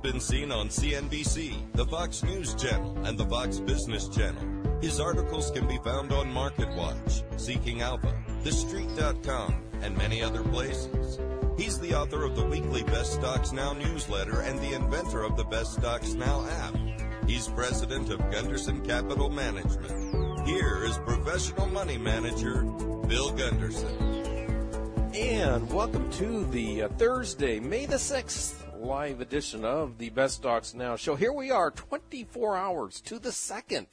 been seen on CNBC, the Fox News Channel, and the Fox Business Channel. His articles can be found on MarketWatch, Seeking Alpha, TheStreet.com, and many other places. He's the author of the weekly Best Stocks Now newsletter and the inventor of the Best Stocks Now app. He's president of Gunderson Capital Management. Here is professional money manager, Bill Gunderson. And welcome to the Thursday, May the 6th, live edition of the Best Stocks Now show. Here we are, 24 hours to the second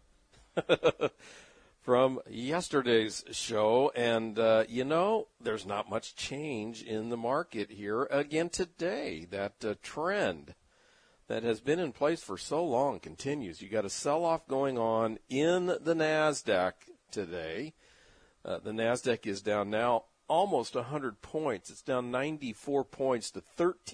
from yesterday's show. And, there's not much change in the market here again today. That trend that has been in place for so long continues. You got a sell-off going on in the NASDAQ today. The NASDAQ is down now almost 100 points. It's down 94 points to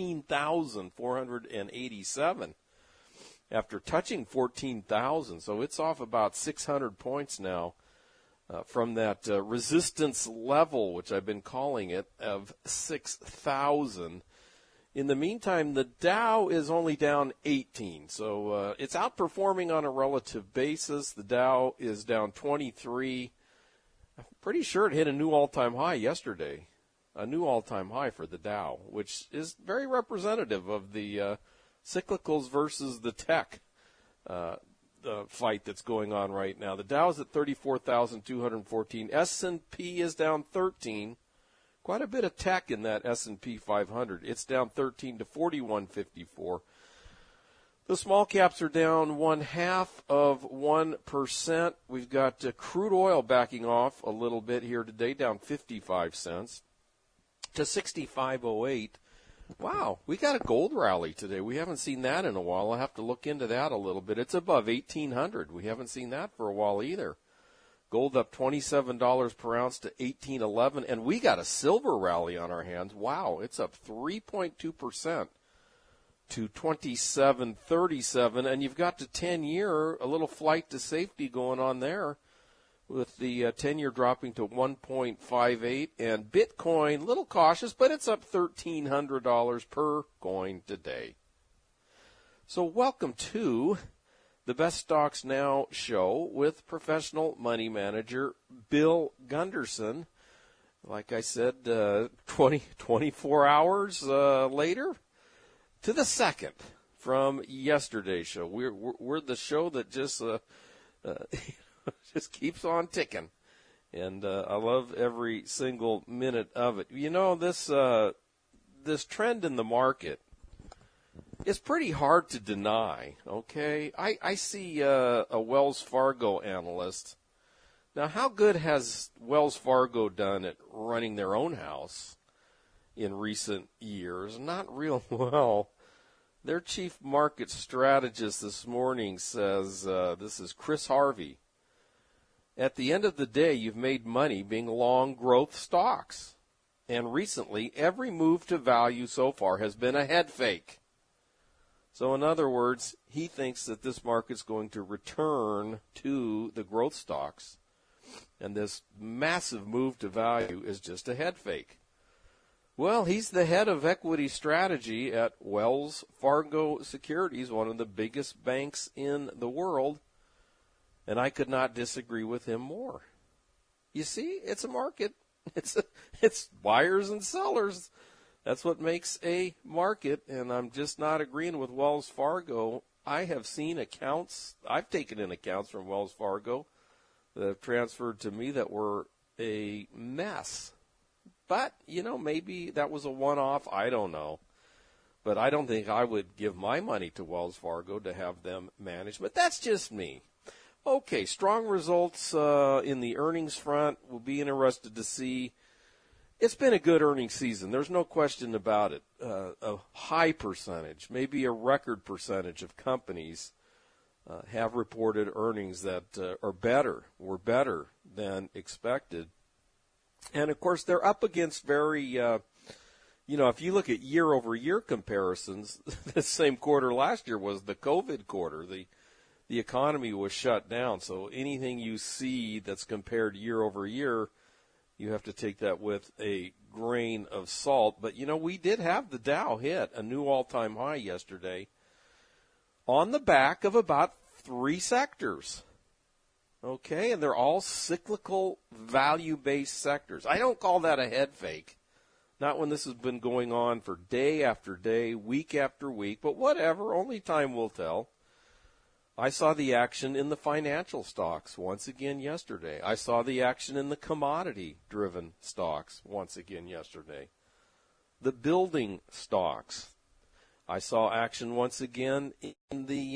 13,487 after touching 14,000. So it's off about 600 points now from that resistance level, which I've been calling it, of 6,000. In the meantime, the Dow is only down 18. So it's outperforming on a relative basis. The Dow is down 23. I'm pretty sure it hit a new all-time high yesterday, a new all-time high for the Dow, which is very representative of the cyclicals versus the tech fight that's going on right now. The Dow is at 34,214. S&P is down 13. Quite a bit of tech in that S&P 500. It's down 13 to 4154. The small caps are down 0.5%. We've got crude oil backing off a little bit here today, down 55 cents to 65.08. Wow, we got a gold rally today. We haven't seen that in a while. I'll have to look into that a little bit. It's above 1,800. We haven't seen that for a while either. Gold up $27 per ounce to 18.11, and we got a silver rally on our hands. Wow, it's up 3.2%. to 27.37, and you've got the 10-year, a little flight to safety going on there with the 10-year dropping to 1.58, and Bitcoin, a little cautious, but it's up $1,300 per coin today. So welcome to the Best Stocks Now show with professional money manager Bill Gunderson. Like I said, 24 hours later, to the second from yesterday's show. We're the show that just just keeps on ticking, and I love every single minute of it. You know, this trend in the market is pretty hard to deny. Okay, I see a Wells Fargo analyst. Now, how good has Wells Fargo done at running their own house in recent years? Not real well. Their chief market strategist this morning says, this is Chris Harvey, at the end of the day, you've made money being long growth stocks. And recently, every move to value so far has been a head fake. So in other words, he thinks that this market's going to return to the growth stocks, and this massive move to value is just a head fake. Well, he's the head of equity strategy at Wells Fargo Securities, one of the biggest banks in the world, and I could not disagree with him more. You see, it's a market. It's buyers and sellers. That's what makes a market, and I'm just not agreeing with Wells Fargo. I have seen accounts, I've taken in accounts from Wells Fargo that have transferred to me that were a mess. But, maybe that was a one-off. I don't know. But I don't think I would give my money to Wells Fargo to have them manage. But that's just me. Okay, strong results in the earnings front. We'll be interested to see. It's been a good earnings season. There's no question about it. A high percentage, maybe a record percentage of companies have reported earnings that were better than expected. And, of course, they're up against very, if you look at year-over-year comparisons, the same quarter last year was the COVID quarter. The economy was shut down, so anything you see that's compared year-over-year, you have to take that with a grain of salt. But, we did have the Dow hit a new all-time high yesterday on the back of about 3 sectors. Okay, and they're all cyclical, value-based sectors. I don't call that a head fake. Not when this has been going on for day after day, week after week, but whatever, only time will tell. I saw the action in the financial stocks once again yesterday. I saw the action in the commodity-driven stocks once again yesterday. The building stocks. I saw action once again in the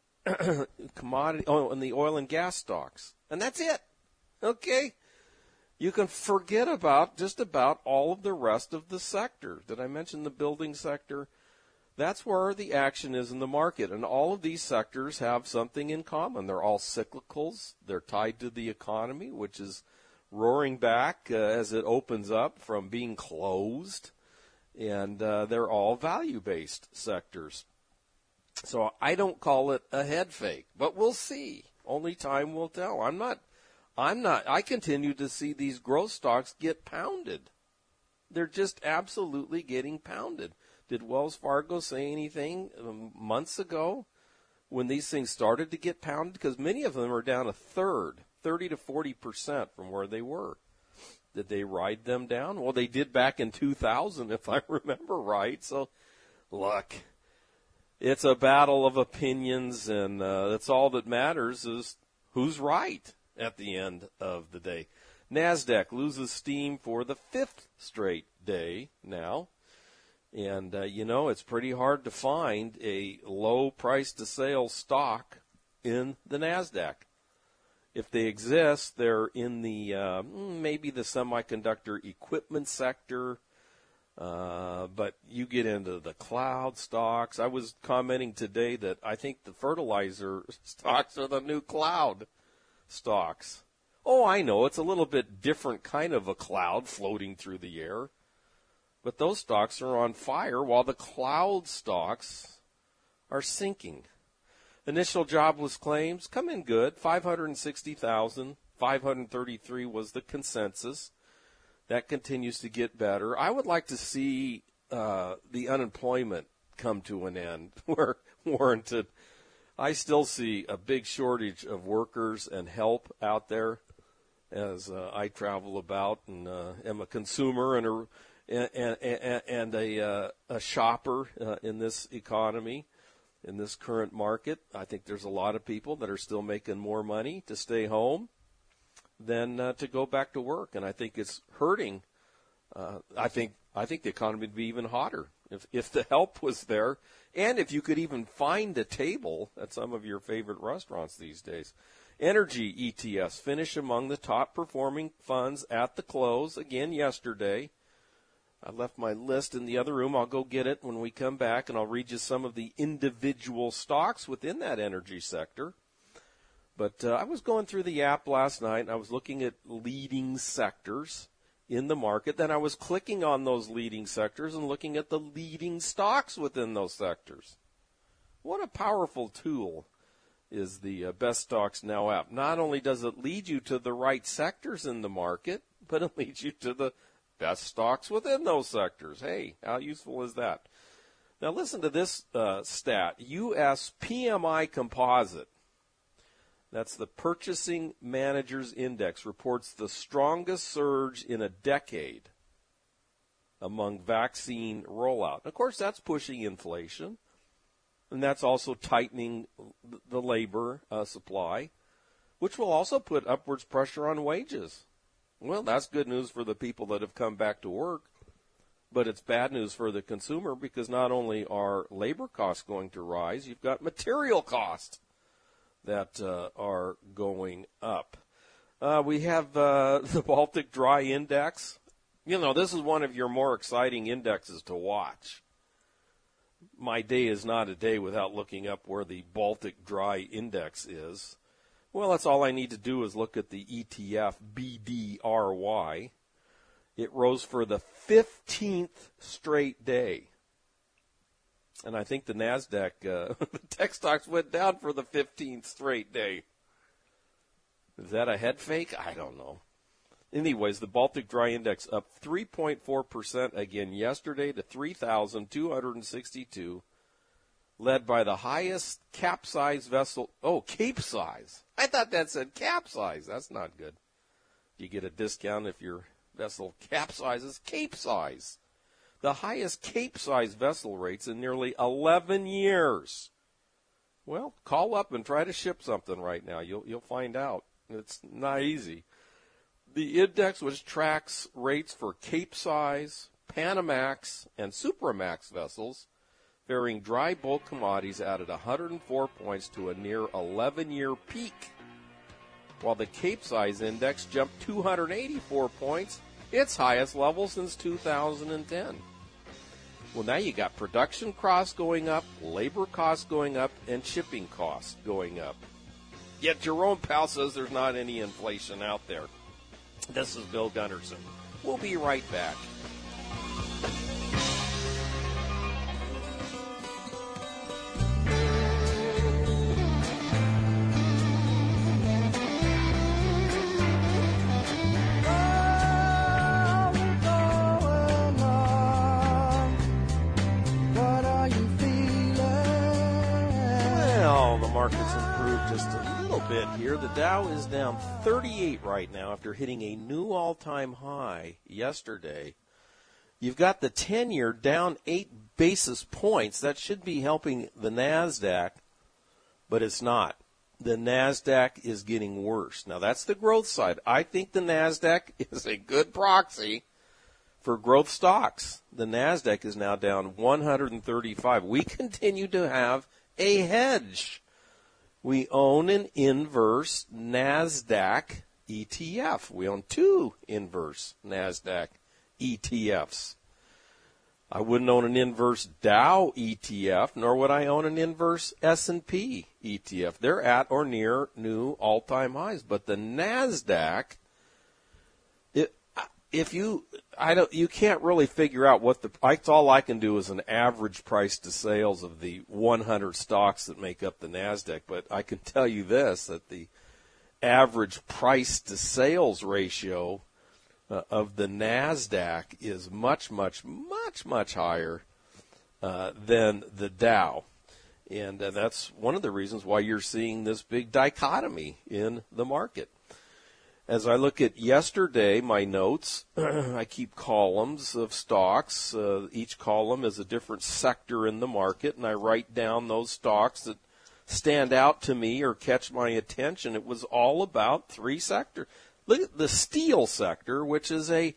in the oil and gas stocks. And that's it. Okay? You can forget about just about all of the rest of the sector. Did I mention the building sector? That's where the action is in the market. And all of these sectors have something in common. They're all cyclicals. They're tied to the economy, which is roaring back as it opens up from being closed. And they're all value-based sectors. So I don't call it a head fake, but we'll see. Only time will tell. I continue to see these growth stocks get pounded. They're just absolutely getting pounded. Did Wells Fargo say anything months ago when these things started to get pounded? Because many of them are down a third, 30 to 40% from where they were. Did they ride them down? Well, they did back in 2000, if I remember right. So, look, it's a battle of opinions, and that's all that matters is who's right at the end of the day. NASDAQ loses steam for the 5th straight day now. And, it's pretty hard to find a low price to sales stock in the NASDAQ. If they exist, they're in the maybe the semiconductor equipment sector, but you get into the cloud stocks. I was commenting today that I think the fertilizer stocks are the new cloud stocks. Oh, I know, it's a little bit different kind of a cloud floating through the air. But those stocks are on fire while the cloud stocks are sinking. Initial jobless claims come in good, 560,000. 533 was the consensus. That continues to get better. I would like to see the unemployment come to an end where warranted. I still see a big shortage of workers and help out there as I travel about and am a consumer and a shopper in this economy, in this current market. I think there's a lot of people that are still making more money to stay home than to go back to work, and I think it's hurting. I think the economy would be even hotter if the help was there, and if you could even find a table at some of your favorite restaurants these days. Energy ETFs finish among the top performing funds at the close again yesterday. I left my list in the other room. I'll go get it when we come back, and I'll read you some of the individual stocks within that energy sector. But I was going through the app last night, and I was looking at leading sectors in the market. Then I was clicking on those leading sectors and looking at the leading stocks within those sectors. What a powerful tool is the Best Stocks Now app. Not only does it lead you to the right sectors in the market, but it leads you to the best stocks within those sectors. Hey, how useful is that? Now listen to this stat. U.S. PMI Composite, that's the Purchasing Managers Index, reports the strongest surge in a decade among vaccine rollout. Of course, that's pushing inflation, and that's also tightening the labor supply, which will also put upwards pressure on wages. Well, that's good news for the people that have come back to work, but it's bad news for the consumer because not only are labor costs going to rise, you've got material costs that are going up. We have the Baltic Dry Index. This is one of your more exciting indexes to watch. My day is not a day without looking up where the Baltic Dry Index is. Well, that's all I need to do is look at the ETF BDRY. It rose for the 15th straight day. And I think the NASDAQ, the tech stocks went down for the 15th straight day. Is that a head fake? I don't know. Anyways, the Baltic Dry Index up 3.4% again yesterday to 3,262, led by the highest capsize vessel. Oh, capesize. I thought that said capsize. That's not good. You get a discount if your vessel capsizes. Capesize. The highest capesize vessel rates in nearly 11 years. Well, call up and try to ship something right now. You'll find out. It's not easy. The index, which tracks rates for capesize, Panamax, and Supramax vessels, varying dry bulk commodities, added 104 points to a near 11-year peak, while the capesize index jumped 284 points, its highest level since 2010. Well, now you got production costs going up, labor costs going up, and shipping costs going up. Yet Jerome Powell says there's not any inflation out there. This is Bill Gunderson. We'll be right back. Markets improved just a little bit here. The Dow is down 38 right now after hitting a new all-time high yesterday. You've got the 10-year down 8 basis points. That should be helping the NASDAQ, but it's not. The NASDAQ is getting worse. Now, that's the growth side. I think the NASDAQ is a good proxy for growth stocks. The NASDAQ is now down 135. We continue to have a hedge. We own an inverse NASDAQ ETF. We own 2 inverse NASDAQ ETFs. I wouldn't own an inverse Dow ETF, nor would I own an inverse S&P ETF. They're at or near new all-time highs. But the NASDAQ, you can't really figure out what all I can do is an average price to sales of the 100 stocks that make up the NASDAQ. But I can tell you this, that the average price to sales ratio of the NASDAQ is much, much, much, much higher than the Dow. And that's one of the reasons why you're seeing this big dichotomy in the market. As I look at yesterday, my notes, I keep columns of stocks. Each column is a different sector in the market, and I write down those stocks that stand out to me or catch my attention. It was all about 3 sectors. Look at the steel sector, which is a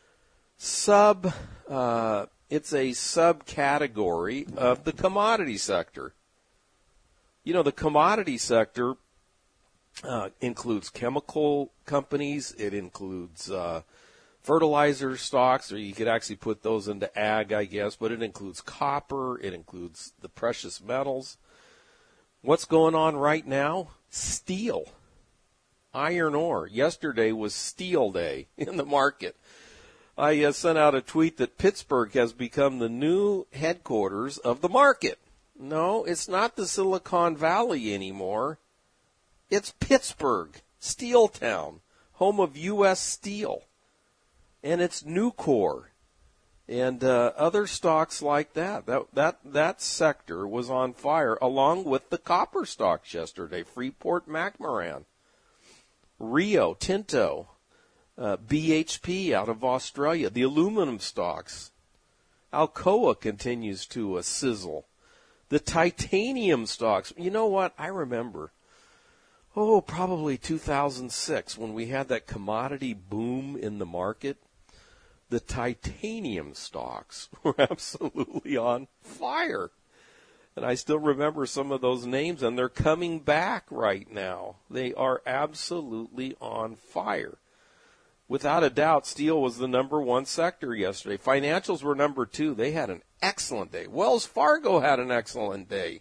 subcategory of the commodity sector. You know, the commodity sector includes chemical companies. It includes fertilizer stocks, or you could actually put those into ag, I guess, but it includes copper. It includes the precious metals. What's going on right now? Steel. Iron ore. Yesterday was steel day in the market. I sent out a tweet that Pittsburgh has become the new headquarters of the market. No, it's not the Silicon Valley anymore. It's Pittsburgh, Steel Town, home of U.S. Steel, and it's Nucor, and other stocks like that. That sector was on fire, along with the copper stocks yesterday. Freeport-McMoRan, Rio Tinto, BHP out of Australia, the aluminum stocks. Alcoa continues to sizzle. The titanium stocks. You know what? I remember. Probably 2006, when we had that commodity boom in the market, the titanium stocks were absolutely on fire. And I still remember some of those names, and they're coming back right now. They are absolutely on fire. Without a doubt, steel was the number 1 sector yesterday. Financials were number 2. They had an excellent day. Wells Fargo had an excellent day.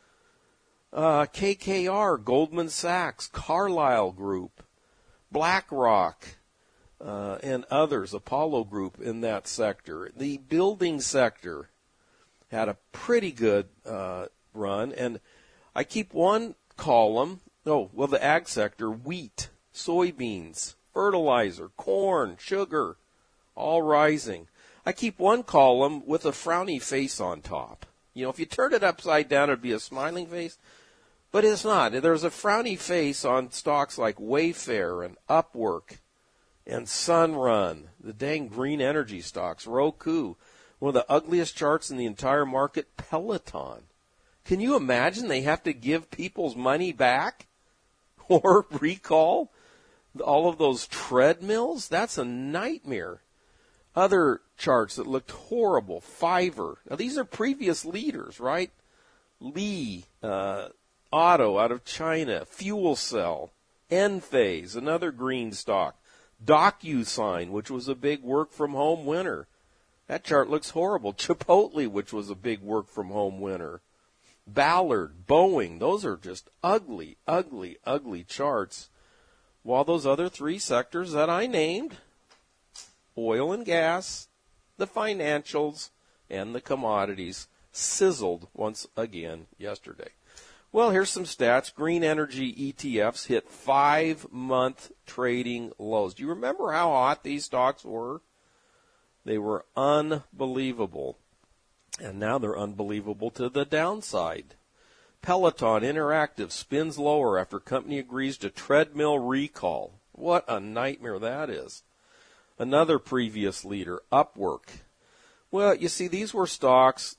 KKR, Goldman Sachs, Carlyle Group, BlackRock, and others, Apollo Group in that sector. The building sector had a pretty good run, and I keep one column. The ag sector, wheat, soybeans, fertilizer, corn, sugar, all rising. I keep one column with a frowny face on top. You know, if you turn it upside down, it'd be a smiling face. But it's not. There's a frowny face on stocks like Wayfair and Upwork and Sunrun, the dang green energy stocks, Roku. One of the ugliest charts in the entire market, Peloton. Can you imagine they have to give people's money back or recall all of those treadmills? That's a nightmare. Other charts that looked horrible, Fiverr. Now, these are previous leaders, right? Li Auto out of China, Fuel Cell, Enphase, another green stock, DocuSign, which was a big work-from-home winner. That chart looks horrible. Chipotle, which was a big work-from-home winner. Ballard, Boeing, those are just ugly, ugly, ugly charts. While those other three sectors that I named, oil and gas, the financials, and the commodities, sizzled once again yesterday. Well, here's some stats. Green energy ETFs hit 5-month trading lows. Do you remember how hot these stocks were? They were unbelievable. And now they're unbelievable to the downside. Peloton Interactive spins lower after company agrees to treadmill recall. What a nightmare that is. Another previous leader, Upwork. Well, you see, these were stocks,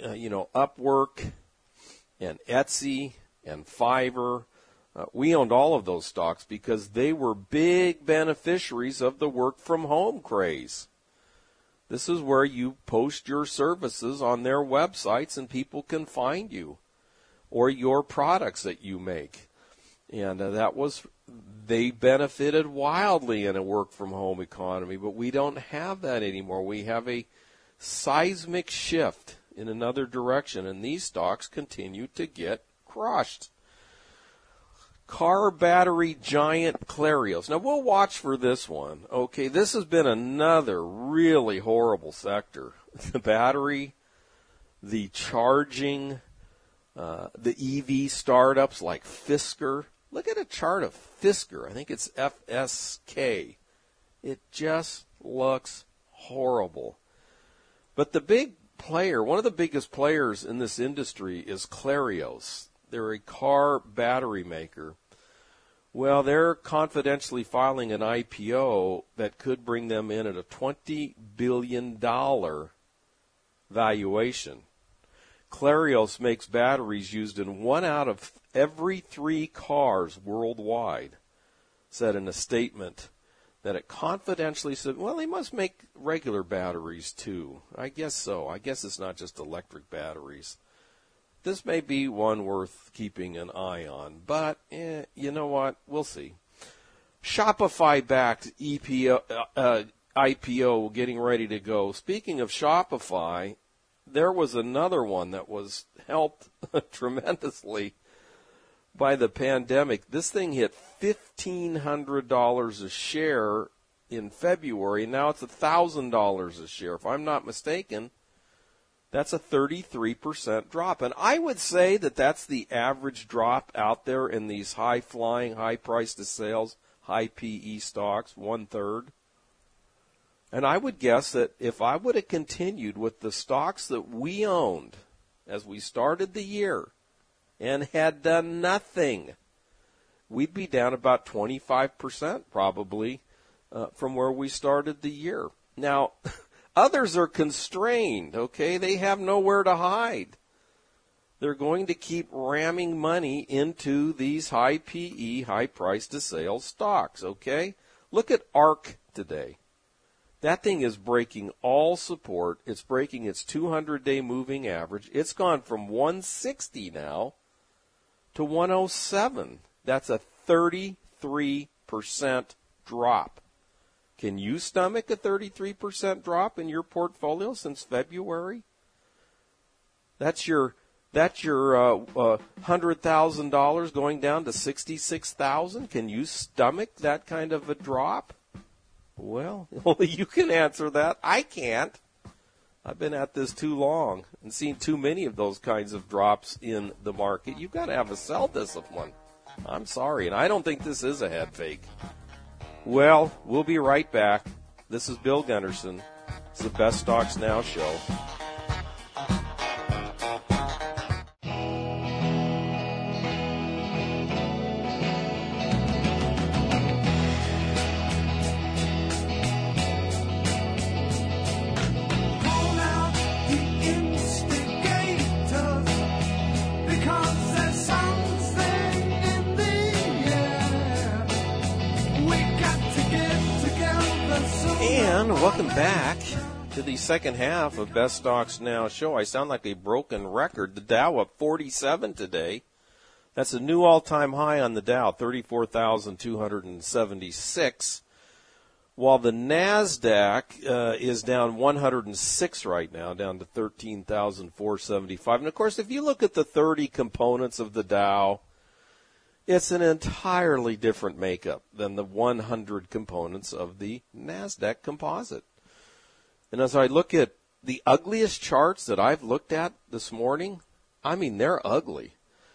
Upwork and Etsy and Fiverr. We owned all of those stocks because they were big beneficiaries of the work-from-home craze. This is where you post your services on their websites and people can find you or your products that you make. And they benefited wildly in a work-from-home economy, but we don't have that anymore. We have a seismic shift in another direction, and these stocks continue to get crushed. Car battery giant Clarios. Now, we'll watch for this one. Okay, this has been another really horrible sector. The battery, the charging, the EV startups like Fisker. Look at a chart of Fisker. I think it's FSK. It just looks horrible. But the big player, one of the biggest players in this industry is Clarios. They're a car battery maker. Well, they're confidentially filing an IPO that could bring them in at a $20 billion valuation. Clarios makes batteries used in 1 out of every 3 cars worldwide, said in a statement that it confidentially said, well, they must make regular batteries too. I guess so. I guess it's not just electric batteries. This may be one worth keeping an eye on, but you know what? We'll see. Shopify-backed IPO getting ready to go. Speaking of Shopify, there was another one that was helped tremendously by the pandemic. This thing hit $1,500 a share in February, and now it's $1,000 a share. If I'm not mistaken, that's a 33% drop. And I would say that that's the average drop out there in these high-flying, high-price-to-sales, high-PE stocks, 1/3. And I would guess that if I would have continued with the stocks that we owned as we started the year and had done nothing, we'd be down about 25% probably from where we started the year. Now, others are constrained, okay? They have nowhere to hide. They're going to keep ramming money into these high PE, high price to sales stocks, okay? Look at ARK today. That thing is breaking all support. It's breaking its 200-day moving average. It's gone from 160 now to 107. That's a 33% drop. Can you stomach a 33% drop in your portfolio since February? That's your $100,000 going down to $66,000. Can you stomach that kind of a drop? Well, only you can answer that. I can't. I've been at this too long and seen too many of those kinds of drops in the market. You've got to have a sell discipline. I'm sorry, and I don't think this is a head fake. Well, we'll be right back. This is Bill Gunderson. It's the Best Stocks Now show. Welcome back to the second half of Best Stocks Now show. I sound like a broken record. The Dow up 47 today. That's a new all-time high on the Dow, 34,276. While the NASDAQ is down 106 right now, down to 13,475. And, of course, if you look at the 30 components of the Dow, it's an entirely different makeup than the 100 components of the NASDAQ composite. And as I look at the ugliest charts that I've looked at this morning, I mean, they're ugly.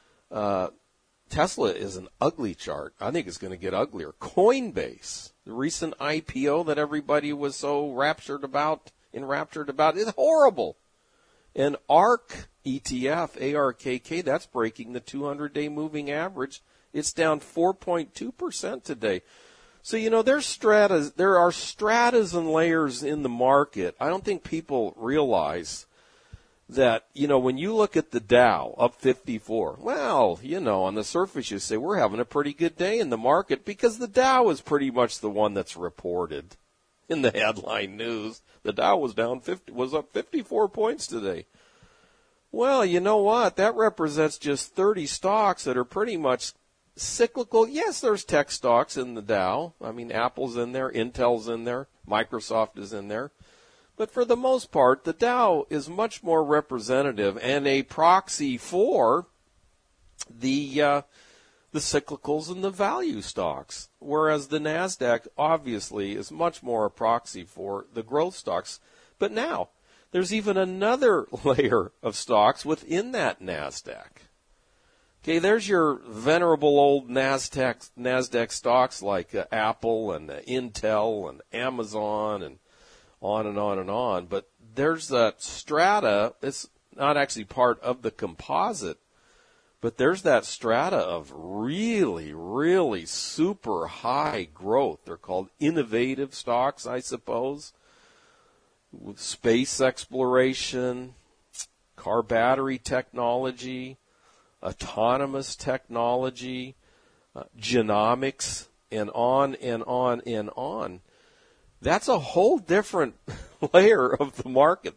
Tesla is an ugly chart. I think it's going to get uglier. Coinbase, the recent IPO that everybody was so enraptured about, is horrible. And ARK ETF, ARKK, that's breaking the 200-day moving average. It's down 4.2% today. So, you know, there are stratas and layers in the market. I don't think people realize that, you know, when you look at the Dow up 54, well, you know, on the surface you say we're having a pretty good day in the market because the Dow is pretty much the one that's reported in the headline news. The Dow was up 54 points today. Well, you know what? That represents just 30 stocks that are pretty much cyclical. Yes, there's tech stocks in the Dow. I mean, Apple's in there, Intel's in there, Microsoft is in there. But for the most part, the Dow is much more representative and a proxy for the cyclicals and the value stocks, whereas the NASDAQ obviously is much more a proxy for the growth stocks. But now, there's even another layer of stocks within that NASDAQ. Okay, there's your venerable old NASDAQ stocks like Apple and Intel and Amazon and on and on and on. But there's that strata. It's not actually part of the composite, but there's that strata of really, really super high growth. They're called innovative stocks, I suppose, with space exploration, car battery technology, autonomous technology, genomics, and on and on and on. That's a whole different layer of the market.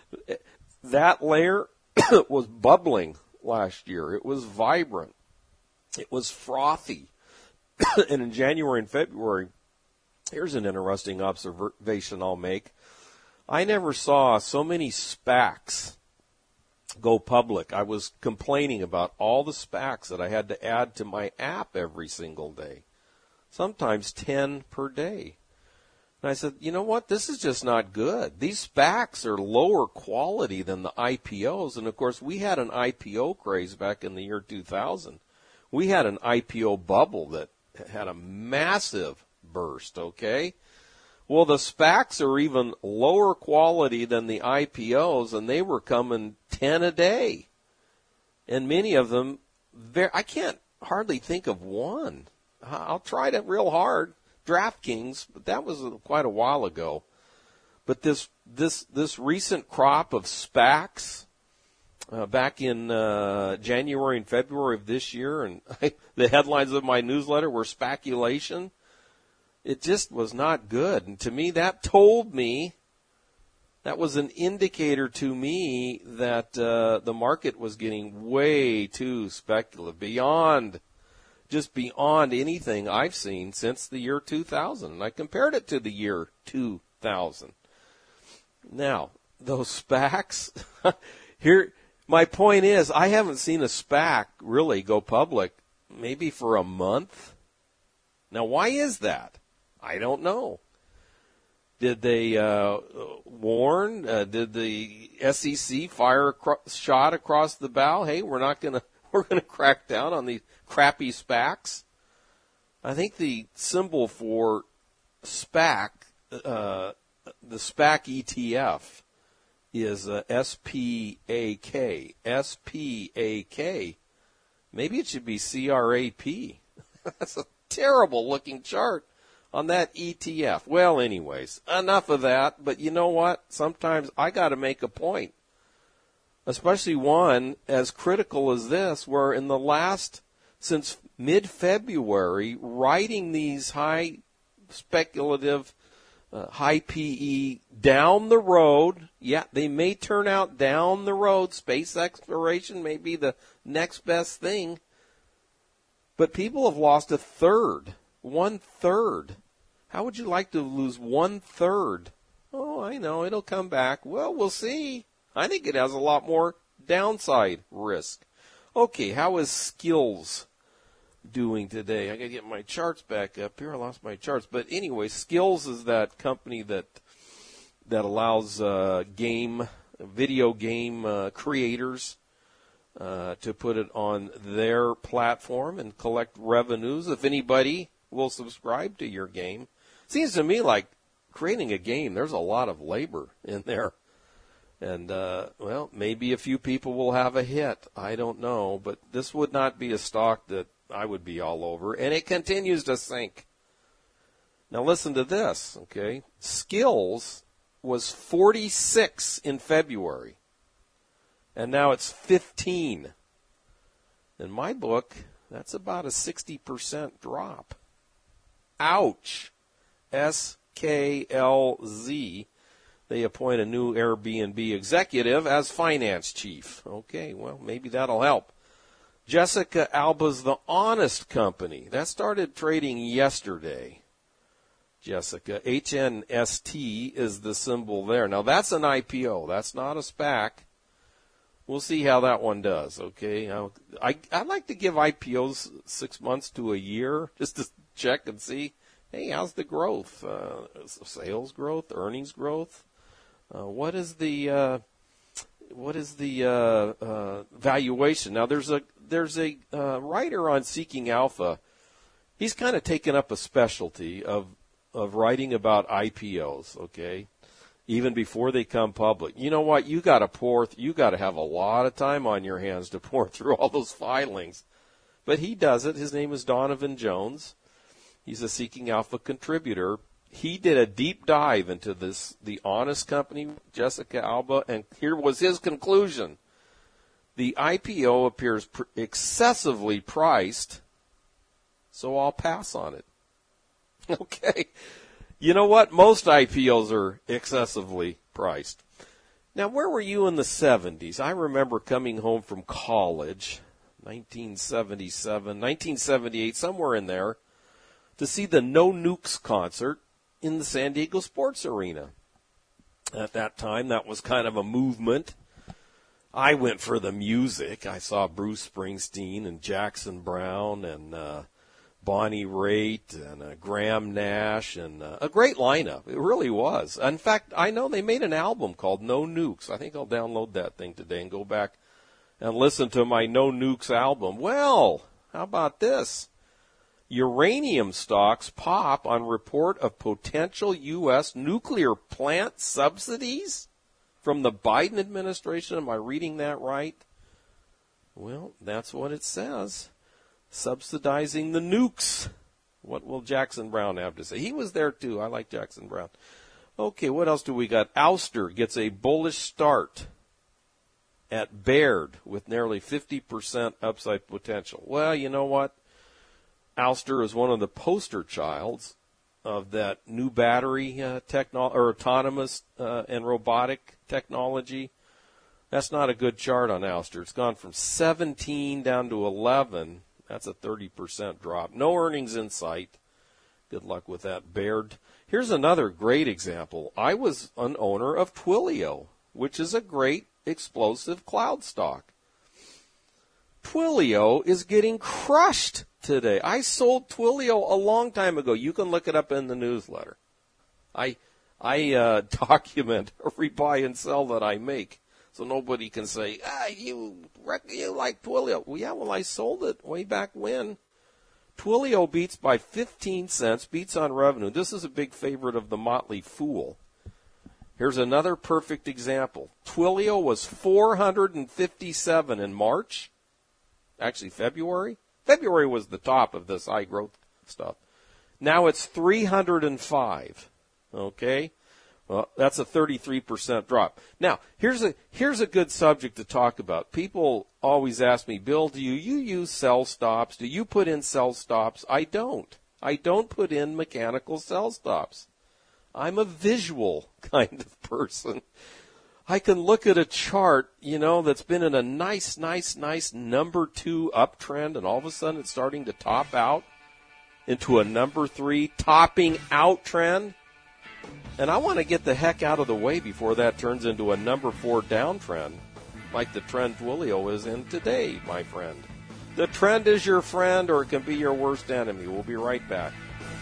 That layer was bubbling last year. It was vibrant. It was frothy. And in January and February, here's an interesting observation I'll make. I never saw so many SPACs go public. I was complaining about all the SPACs that I had to add to my app every single day, sometimes 10 per day. And I said, you know what, this is just not good. These SPACs are lower quality than the IPOs. And, of course, we had an IPO craze back in the year 2000. We had an IPO bubble that had a massive burst, okay? Well, the SPACs are even lower quality than the IPOs, and they were coming 10 a day. And many of them, I can't hardly think of one. I'll try it real hard. DraftKings, but that was quite a while ago. But this recent crop of SPACs back in January and February of this year, and the headlines of my newsletter were speculation. It just was not good. And to me, that was an indicator to me that the market was getting way too speculative, beyond anything I've seen since the year 2000. And I compared it to the year 2000. Now, those SPACs, here, my point is, I haven't seen a SPAC really go public maybe for a month. Now, why is that? I don't know. Did they warn? Did the SEC fire a shot across the bow? Hey, we're going to crack down on these crappy SPACs. I think the symbol for SPAC, the SPAC ETF is SPAK. SPAK. Maybe it should be CRAP. That's a terrible looking chart on that ETF. Well, anyways, enough of that. But you know what? Sometimes I got to make a point, especially one as critical as this, where in the last, since mid-February, writing these high speculative, high PE down the road. Yeah, they may turn out down the road. Space exploration may be the next best thing. But people have lost a third, 1/3. How would you like to lose 1/3? Oh, I know, it'll come back. Well, we'll see. I think it has a lot more downside risk. Okay, how is Skills doing today? I got to get my charts back up here. I lost my charts. But anyway, Skills is that company that allows video game creators to put it on their platform and collect revenues if anybody will subscribe to your game. Seems to me like creating a game, there's a lot of labor in there. And, well, maybe a few people will have a hit. I don't know. But this would not be a stock that I would be all over. And it continues to sink. Now listen to this, okay? Skills was 46 in February. And now it's 15. In my book, that's about a 60% drop. Ouch. SKLZ. They appoint a new Airbnb executive as finance chief. Okay, well, maybe that'll help. Jessica Alba's The Honest Company. That started trading yesterday. Jessica, HNST is the symbol there. Now, that's an IPO. That's not a SPAC. We'll see how that one does, okay? I'd like to give IPOs 6 months to a year just to check and see, hey, how's the growth? Sales growth, earnings growth? What is the valuation? Now, there's a writer on Seeking Alpha. He's kind of taken up a specialty of writing about IPOs, okay? Even before they come public. You know what? You got to have a lot of time on your hands to pour through all those filings. But he does it. His name is Donovan Jones. He's a Seeking Alpha contributor. He did a deep dive into The Honest Company, Jessica Alba, and here was his conclusion. The IPO appears excessively priced, so I'll pass on it. Okay. You know what? Most IPOs are excessively priced. Now, where were you in the 70s? I remember coming home from college, 1977, 1978, somewhere in there, to see the No Nukes concert in the San Diego Sports Arena. At that time, that was kind of a movement. I went for the music. I saw Bruce Springsteen and Jackson Browne and Bonnie Raitt and Graham Nash and a great lineup. It really was. In fact, I know they made an album called No Nukes. I think I'll download that thing today and go back and listen to my No Nukes album. Well, how about this? Uranium stocks pop on report of potential U.S. nuclear plant subsidies from the Biden administration. Am I reading that right? Well, that's what it says. Subsidizing the nukes. What will Jackson Browne have to say? He was there too. I like Jackson Browne. Okay, what else do we got? Ouster gets a bullish start at Baird with nearly 50% upside potential. Well, you know what? Ouster is one of the poster childs of that new battery or autonomous and robotic technology. That's not a good chart on Ouster. It's gone from 17 down to 11. That's a 30% drop. No earnings in sight. Good luck with that, Baird. Here's another great example. I was an owner of Twilio, which is a great explosive cloud stock. Twilio is getting crushed today. I sold Twilio a long time ago. You can look it up in the newsletter. I document every buy and sell that I make, so nobody can say, you like Twilio. Well, yeah, I sold it way back when. Twilio beats by 15 cents, beats on revenue. This is a big favorite of the Motley Fool. Here's another perfect example. Twilio was 457 in March. Actually, February. February was the top of this high growth stuff. Now it's 305. Okay? Well, that's a 33% drop. Now, here's a good subject to talk about. People always ask me, Bill, do you use sell stops? Do you put in sell stops? I don't. I don't put in mechanical sell stops. I'm a visual kind of person. I can look at a chart, that's been in a nice number 2 uptrend, and all of a sudden it's starting to top out into a number 3 topping out trend. And I want to get the heck out of the way before that turns into a number 4 downtrend, like the trend Twilio is in today, my friend. The trend is your friend, or it can be your worst enemy. We'll be right back.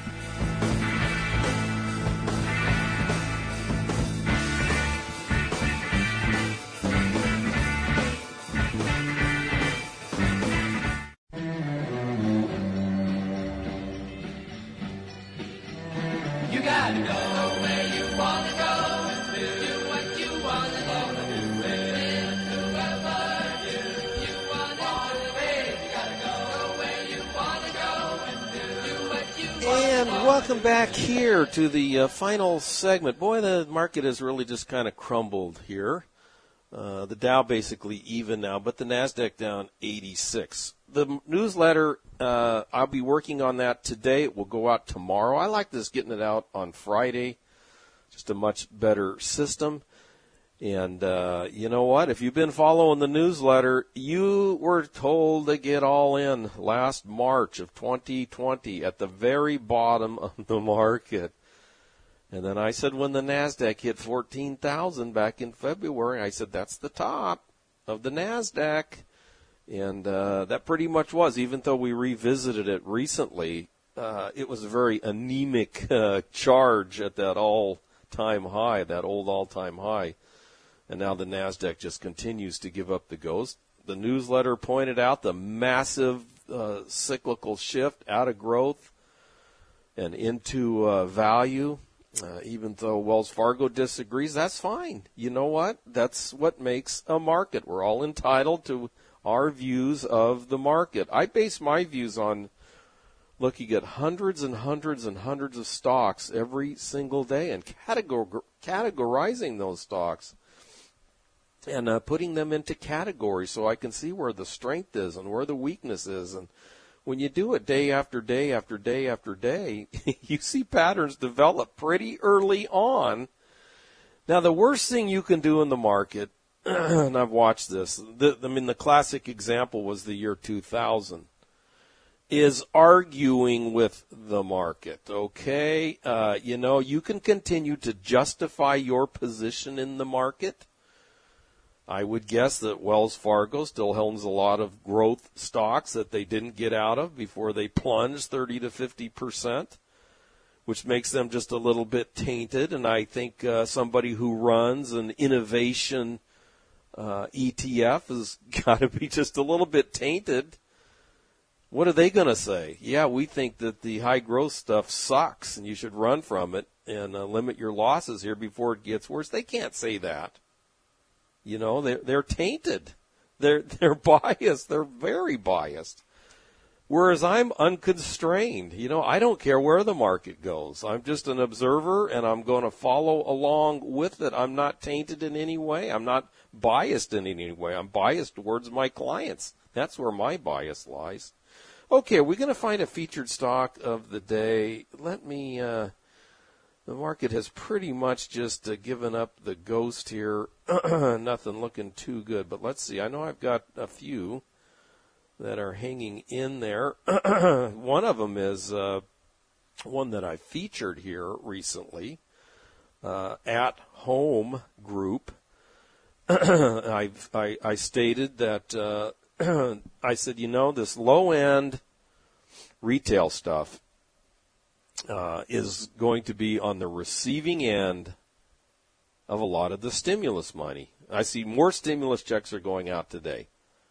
Welcome back here to the final segment. Boy, the market has really just kind of crumbled here. The Dow basically even now, but the NASDAQ down 86. The newsletter, I'll be working on that today. It will go out tomorrow. I like this getting it out on Friday. Just a much better system. And you know what? If you've been following the newsletter, you were told to get all in last March of 2020 at the very bottom of the market. And then I said when the NASDAQ hit 14,000 back in February, I said that's the top of the NASDAQ. And that pretty much was, even though we revisited it recently, it was a very anemic charge at that all-time high, that old all-time high. And now the NASDAQ just continues to give up the ghost. The newsletter pointed out the massive cyclical shift out of growth and into value. Even though Wells Fargo disagrees, that's fine. You know what? That's what makes a market. We're all entitled to our views of the market. I base my views on looking at hundreds and hundreds and hundreds of stocks every single day and categorizing those stocks. And putting them into categories so I can see where the strength is and where the weakness is. And when you do it day after day after day after day, you see patterns develop pretty early on. Now, the worst thing you can do in the market, and I've watched this, the classic example was the year 2000, is arguing with the market, okay? You can continue to justify your position in the market. I would guess that Wells Fargo still owns a lot of growth stocks that they didn't get out of before they plunged 30 to 50%, which makes them just a little bit tainted. And I think somebody who runs an innovation ETF has got to be just a little bit tainted. What are they going to say? Yeah, we think that the high growth stuff sucks and you should run from it and limit your losses here before it gets worse. They can't say that. They're tainted. They're biased. They're very biased. Whereas I'm unconstrained. I don't care where the market goes. I'm just an observer, and I'm going to follow along with it. I'm not tainted in any way. I'm not biased in any way. I'm biased towards my clients. That's where my bias lies. Okay, are we going to find a featured stock of the day? Let me... The market has pretty much just given up the ghost here. Nothing looking too good. But let's see. I know I've got a few that are hanging in there. One of them is one that I featured here recently, At Home Group. I stated that I said, this low-end retail stuff is going to be on the receiving end of a lot of the stimulus money. I see more stimulus checks are going out today.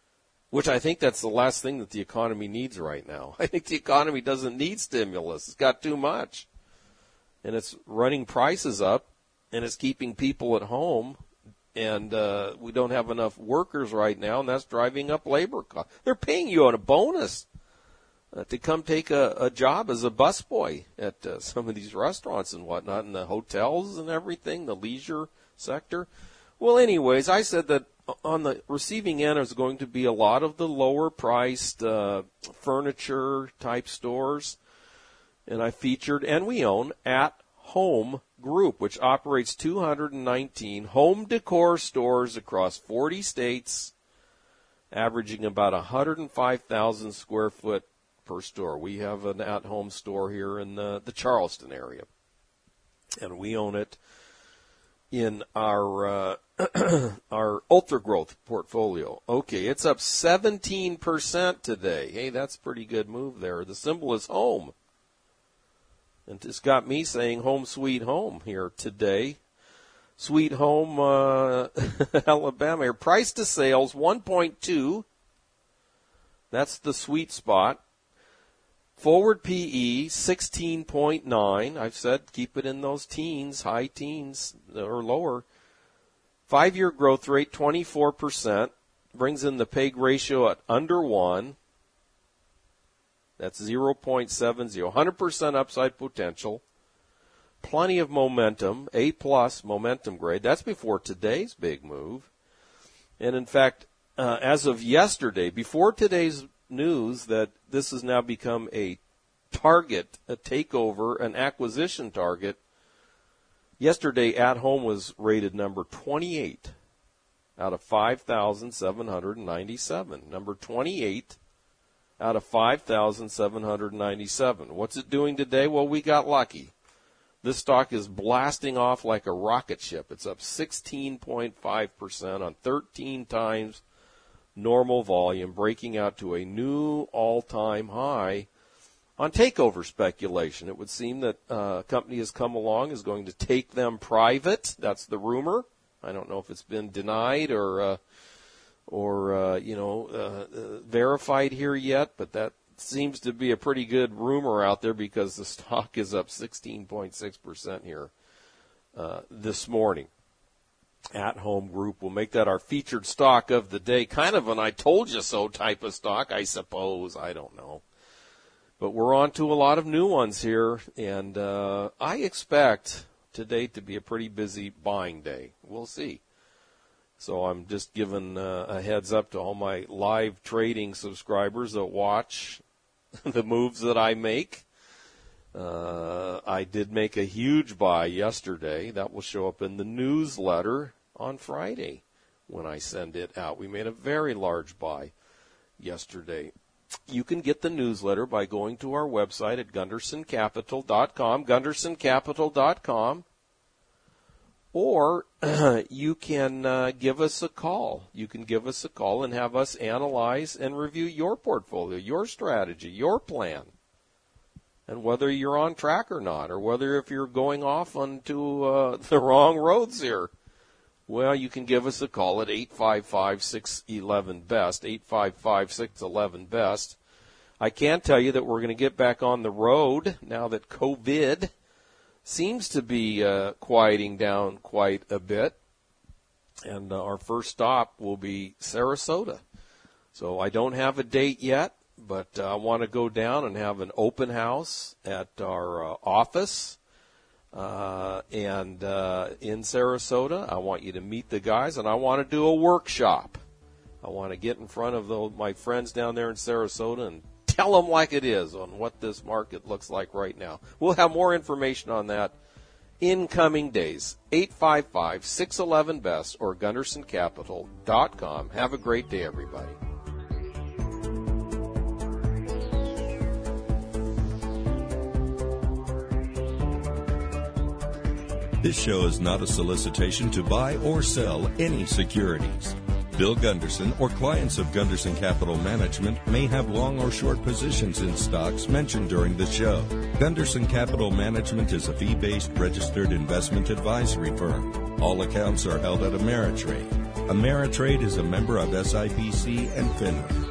which I think that's the last thing that the economy needs right now. I think the economy doesn't need stimulus. It's got too much. And it's running prices up, and it's keeping people at home. And we don't have enough workers right now, and that's driving up labor costs. They're paying you on a bonus to come take a job as a busboy at some of these restaurants and whatnot, and the hotels and everything, the leisure sector. Well, anyways, I said that on the receiving end is going to be a lot of the lower-priced furniture-type stores, and I featured, and we own, At Home Group, which operates 219 home decor stores across 40 states, averaging about 105,000 square foot per store. We have an at-home store here in the Charleston area, and we own it in our our ultra growth portfolio. Okay, it's up 17% today. Hey, that's a pretty good move there. The symbol is home. And it's got me saying home sweet home here today. Sweet home, Alabama here. Price to sales, 1.2. That's the sweet spot. Forward PE, 16.9. I've said keep it in those teens, high teens or lower. 5-year growth rate, 24%. Brings in the PEG ratio at under 1. That's 0.70. 100% upside potential. Plenty of momentum. A+ momentum grade. That's before today's big move. And in fact, as of yesterday, before today's news that this has now become a target, a takeover, an acquisition target, yesterday At Home was rated number 28 out of 5,797. Number 28 out of 5,797. What's it doing today? Well, we got lucky. This stock is blasting off like a rocket ship. It's up 16.5% on 13 times normal volume, breaking out to a new all-time high on takeover speculation. It would seem that a company has come along, is going to take them private. That's the rumor. I don't know if it's been denied or verified here yet, but that seems to be a pretty good rumor out there because the stock is up 16.6% here this morning. At Home Group will make that our featured stock of the day. Kind of an I told you so type of stock, I suppose. I don't know. But we're on to a lot of new ones here, and I expect today to be a pretty busy buying day. We'll see. So I'm just giving a heads up to all my live trading subscribers that watch the moves that I make. I did make a huge buy yesterday. That will show up in the newsletter on Friday when I send it out. We made a very large buy yesterday. You can get the newsletter by going to our website at GundersonCapital.com, GundersonCapital.com. Or you can give us a call. You can give us a call and have us analyze and review your portfolio, your strategy, your plan, and whether you're on track or not, or whether if you're going off onto the wrong roads here. Well, you can give us a call at 855-611-BEST, 855-611-BEST. I can tell you that we're going to get back on the road now that COVID seems to be quieting down quite a bit, and our first stop will be Sarasota. So I don't have a date yet, but I want to go down and have an open house at our office and in Sarasota. I want you to meet the guys, and I want to do a workshop. I want to get in front of my friends down there in Sarasota and tell them like it is on what this market looks like right now. We'll have more information on that in coming days. 855-611-BEST or GundersonCapital.com. Have a great day, everybody. This show is not a solicitation to buy or sell any securities. Bill Gunderson or clients of Gunderson Capital Management may have long or short positions in stocks mentioned during the show. Gunderson Capital Management is a fee-based registered investment advisory firm. All accounts are held at Ameritrade. Ameritrade is a member of SIPC and FINRA.